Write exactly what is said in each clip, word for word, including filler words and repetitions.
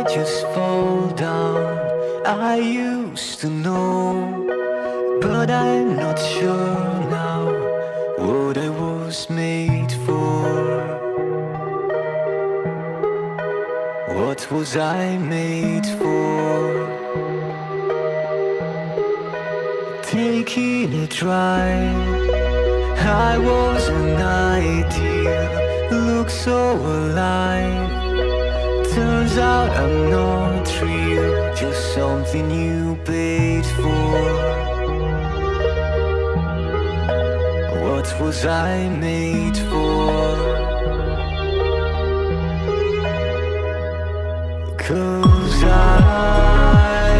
just fall down. I used to know, but I'm not sure now what I was made for. What was I made for? Taking it right, I was an ideal, look so alive. Turns out I'm not real, just something you paid for. What was I made for? 'Cause I,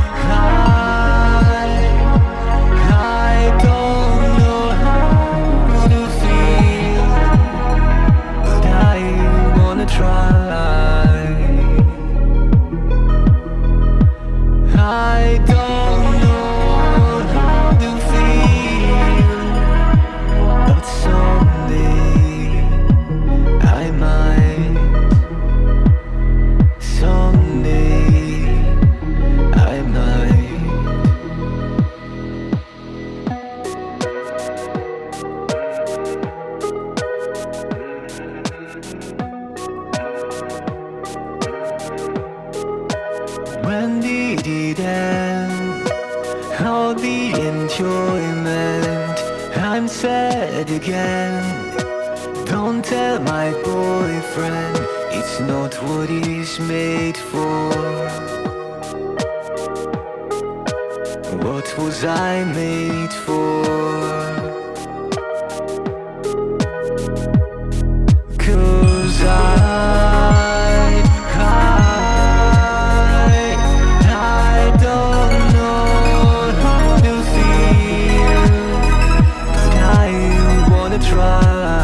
I, I don't know how to feel, but I wanna try. I don't know how to feel, but someday I might. Someday I might. When did it end? All the enjoyment. I'm sad again. Don't tell my boyfriend it's not what he's made for. What was I made for? 'Cause I, I, I don't know how to feel, but I wanna try.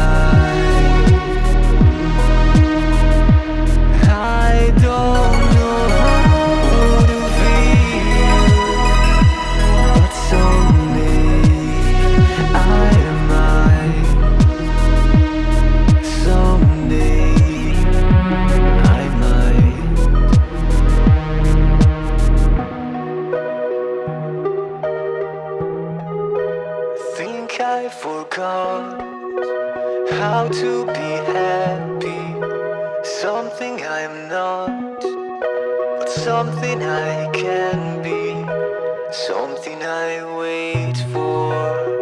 I forgot how to be happy. Something I'm not, but something I can be. Something I wait for.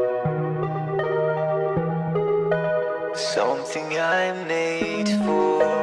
Something I'm made for.